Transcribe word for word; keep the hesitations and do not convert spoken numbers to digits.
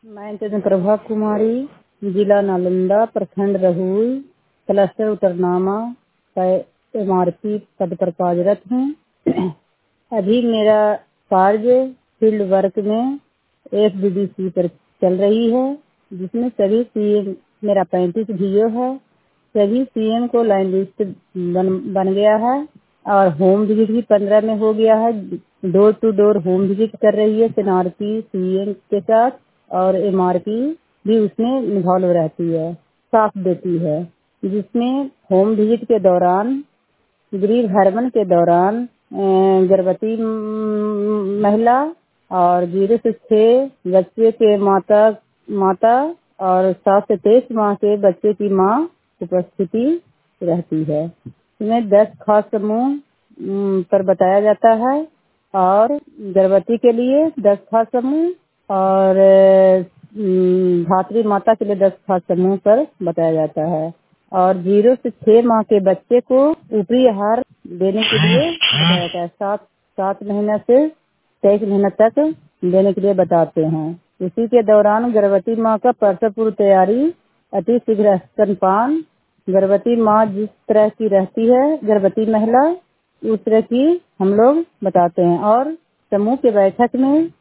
मैं चंद्रप्रभा कुमारी, जिला नालंदा, प्रखंड रहुल, क्लस्टर उतरनामा का एमआरपी पद पर कार्यरत हूँ। अभी मेरा कार्य फील्ड वर्क में एफबीडीसी पर चल रही है, जिसमें सभी सीएम मेरा पैंतीस वीओ है। सभी सीएम को लाइन लिस्ट बन, बन गया है और होम विजिट भी पंद्रह में हो गया है। Door to door home visit कर रही है एनआरपी सीएम के साथ, और एमआरपी भी उसमें इन्वॉल्व रहती है, साथ देती है। जिसमें होम विजिट के दौरान, गृह भ्रमण के दौरान गर्भवती महिला और जीरो से छह बच्चे के माता माता और सात से तेईस माह के बच्चे की माँ उपस्थिति रहती है। इसमें दस खास समूह पर बताया जाता है और गर्भवती के लिए दस खास समूह और धात्री माता के लिए दस खास समूह पर बताया जाता है। और जीरो से छह माह के बच्चे को ऊपरी आहार देने के लिए बताया जाता है। सात सात महीने से तेईस महीने तक देने के लिए बताते हैं। इसी के दौरान गर्भवती माँ का प्रसव पूर्व तैयारी, अति शीघ्र स्तनपान, गर्भवती माँ जिस तरह की रहती है गर्भवती महिला, उस तरह की हम लोग बताते हैं। और समूह के बैठक में